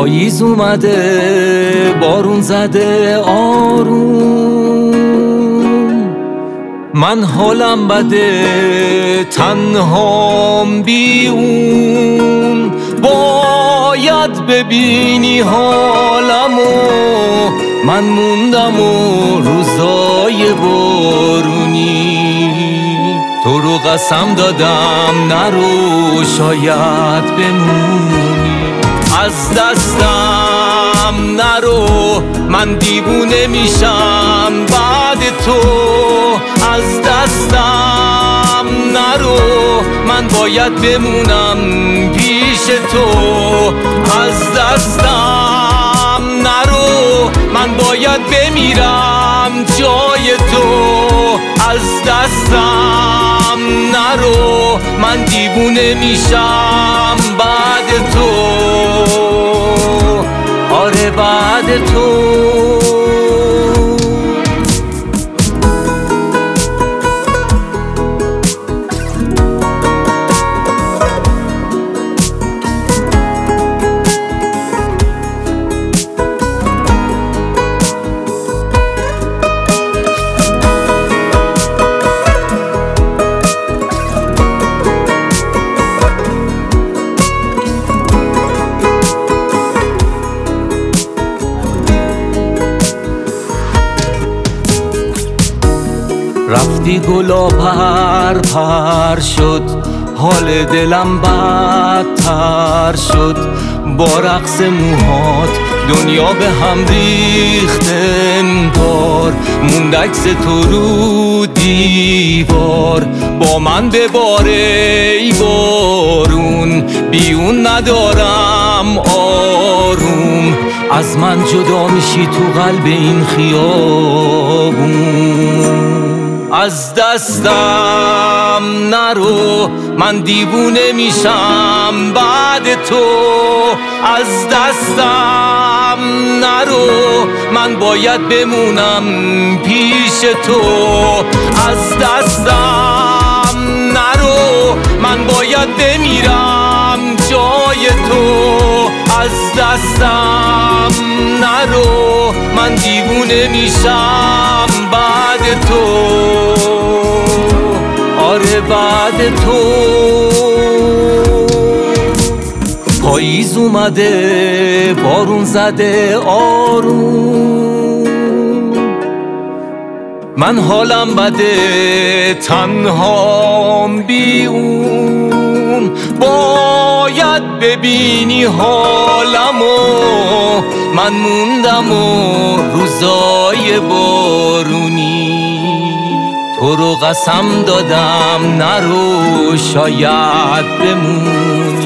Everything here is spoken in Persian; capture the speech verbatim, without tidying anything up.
پاییز اومده بارون زده آروم، من حالم بده تنهام بی اون. باید ببینی حالمو، من موندم و روزای بارونی. تو رو قسم دادم نرو شاید بمونی. از دستم نرو من دیوونه میشم بعد تو. از دستم نرو من باید بمونم پیش تو. از دستم نرو من باید بمیرم جای تو. از دستم نرو من دیوونه میشم بعد تو. آره بعد تو. رفتی گلا پر پر شد، حال دلم بدتر شد. با رقص موهات دنیا به هم ریخت انگار. موند عکس تو رو دیوار، با من بباره ای بارون. بیون ندارم آروم، از من جدا میشی تو قلب این خیابون. از دستم نرو من دیوونه میشم بعد تو. از دستم نرو من باید بمونم پیش تو. از دستم نرو من باید بمیرم جای تو. از دستم نرو من دیوونه میشم بعد تو. آره بعد تو. پاییز اومده بارون زده آروم، من حالم بده تنهام بی اون. باید ببینی حالمو، من موندم و روزای بارونی. تو رو قسم دادم نرو شاید بمون.